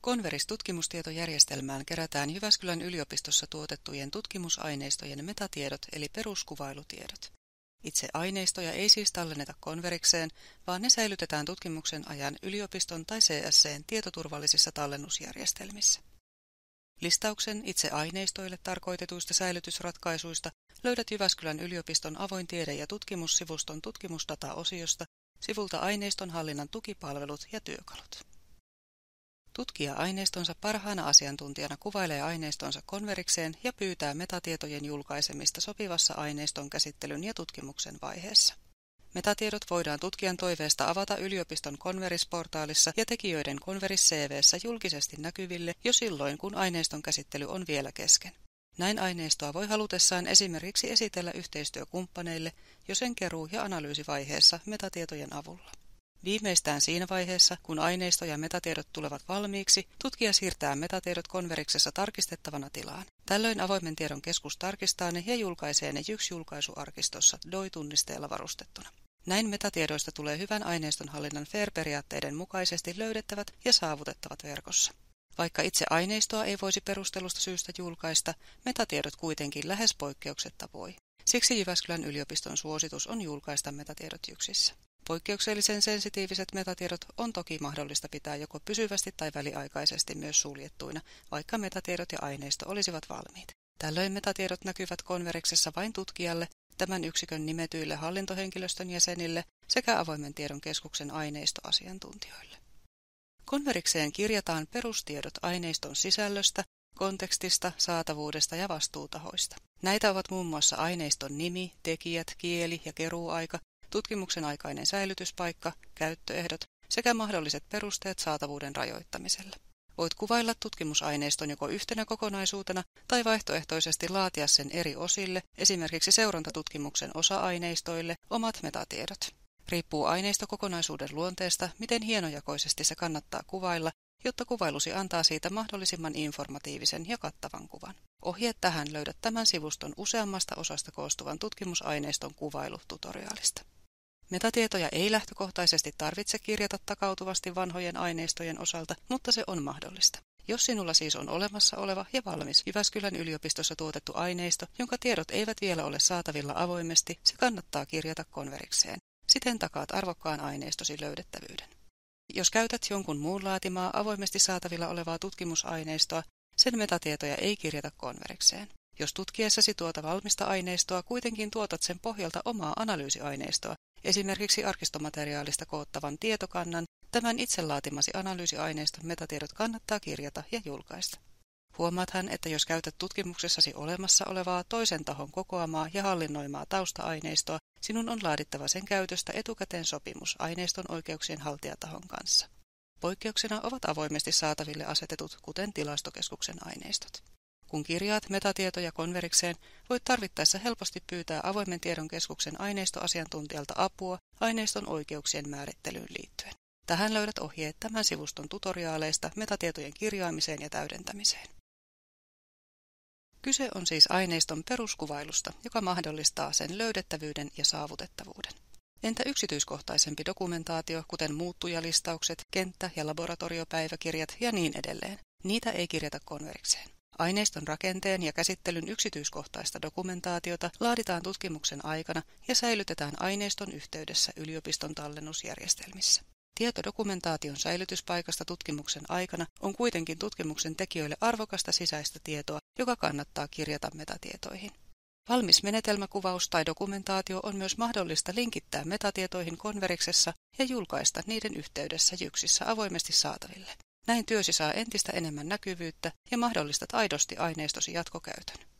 Converis-tutkimustietojärjestelmään kerätään Jyväskylän yliopistossa tuotettujen tutkimusaineistojen metatiedot eli peruskuvailutiedot. Itse aineistoja ei siis tallenneta Converikseen, vaan ne säilytetään tutkimuksen ajan yliopiston tai CSC:n tietoturvallisissa tallennusjärjestelmissä. Listauksen itse aineistoille tarkoitetuista säilytysratkaisuista löydät Jyväskylän yliopiston avoin tiede- ja tutkimussivuston tutkimusdata-osiosta sivulta aineiston hallinnan tukipalvelut ja työkalut. Tutkija aineistonsa parhaana asiantuntijana kuvailee aineistonsa Converikseen ja pyytää metatietojen julkaisemista sopivassa aineiston käsittelyn ja tutkimuksen vaiheessa. Metatiedot voidaan tutkijan toiveesta avata yliopiston Converis-portaalissa ja tekijöiden Converis-CV:ssä julkisesti näkyville jo silloin, kun aineiston käsittely on vielä kesken. Näin aineistoa voi halutessaan esimerkiksi esitellä yhteistyökumppaneille jo sen keruu- ja analyysivaiheessa metatietojen avulla. Viimeistään siinä vaiheessa, kun aineisto ja metatiedot tulevat valmiiksi, tutkija siirtää metatiedot Converiksessa tarkistettavana tilaan. Tällöin avoimen tiedon keskus tarkistaa ne ja julkaisee ne JYX-julkaisuarkistossa DOI-tunnisteella varustettuna. Näin metatiedoista tulee hyvän aineistonhallinnan FAIR-periaatteiden mukaisesti löydettävät ja saavutettavat verkossa. Vaikka itse aineistoa ei voisi perustellusta syystä julkaista, metatiedot kuitenkin lähes poikkeuksetta voi. Siksi Jyväskylän yliopiston suositus on julkaista metatiedot JYXissä. Poikkeuksellisen sensitiiviset metatiedot on toki mahdollista pitää joko pysyvästi tai väliaikaisesti myös suljettuina, vaikka metatiedot ja aineisto olisivat valmiit. Tällöin metatiedot näkyvät Converiksessa vain tutkijalle, tämän yksikön nimetyille hallintohenkilöstön jäsenille sekä avoimen tiedon keskuksen aineistoasiantuntijoille. Converikseen kirjataan perustiedot aineiston sisällöstä, kontekstista, saatavuudesta ja vastuutahoista. Näitä ovat muun muassa aineiston nimi, tekijät, kieli ja keruuaika, tutkimuksen aikainen säilytyspaikka, käyttöehdot sekä mahdolliset perusteet saatavuuden rajoittamiselle. Voit kuvailla tutkimusaineiston joko yhtenä kokonaisuutena tai vaihtoehtoisesti laatia sen eri osille, esimerkiksi seurantatutkimuksen osa-aineistoille, omat metatiedot. Riippuu aineistokokonaisuuden luonteesta, miten hienojakoisesti se kannattaa kuvailla, jotta kuvailusi antaa siitä mahdollisimman informatiivisen ja kattavan kuvan. Ohjeet tähän löydät tämän sivuston useammasta osasta koostuvan tutkimusaineiston kuvailututoriaalista. Metatietoja ei lähtökohtaisesti tarvitse kirjata takautuvasti vanhojen aineistojen osalta, mutta se on mahdollista. Jos sinulla siis on olemassa oleva ja valmis Jyväskylän yliopistossa tuotettu aineisto, jonka tiedot eivät vielä ole saatavilla avoimesti, se kannattaa kirjata Converikseen. Siten takaat arvokkaan aineistosi löydettävyyden. Jos käytät jonkun muun laatimaa avoimesti saatavilla olevaa tutkimusaineistoa, sen metatietoja ei kirjata Converikseen. Jos tutkiessasi tuota valmista aineistoa kuitenkin tuotat sen pohjalta omaa analyysiaineistoa, esimerkiksi arkistomateriaalista koottavan tietokannan, tämän itse laatimasi analyysiaineiston metatiedot kannattaa kirjata ja julkaista. Huomaathan, että jos käytät tutkimuksessasi olemassa olevaa toisen tahon kokoamaa ja hallinnoimaa tausta-aineistoa, sinun on laadittava sen käytöstä etukäteen sopimus aineiston oikeuksien haltijatahon kanssa. Poikkeuksena ovat avoimesti saataville asetetut, kuten tilastokeskuksen aineistot. Kun kirjaat metatietoja Converikseen, voit tarvittaessa helposti pyytää avoimen tiedon keskuksen aineistoasiantuntijalta apua aineiston oikeuksien määrittelyyn liittyen. Tähän löydät ohjeet tämän sivuston tutoriaaleista metatietojen kirjaamiseen ja täydentämiseen. Kyse on siis aineiston peruskuvailusta, joka mahdollistaa sen löydettävyyden ja saavutettavuuden. Entä yksityiskohtaisempi dokumentaatio, kuten muuttujalistaukset, kenttä- ja laboratoriopäiväkirjat ja niin edelleen? Niitä ei kirjata Converikseen. Aineiston rakenteen ja käsittelyn yksityiskohtaista dokumentaatiota laaditaan tutkimuksen aikana ja säilytetään aineiston yhteydessä yliopiston tallennusjärjestelmissä. Tieto dokumentaation säilytyspaikasta tutkimuksen aikana on kuitenkin tutkimuksen tekijöille arvokasta sisäistä tietoa, joka kannattaa kirjata metatietoihin. Valmis menetelmäkuvaus tai dokumentaatio on myös mahdollista linkittää metatietoihin Converiksessa ja julkaista niiden yhteydessä JYXissä avoimesti saataville. Näin työsi saa entistä enemmän näkyvyyttä ja mahdollistat aidosti aineistosi jatkokäytön.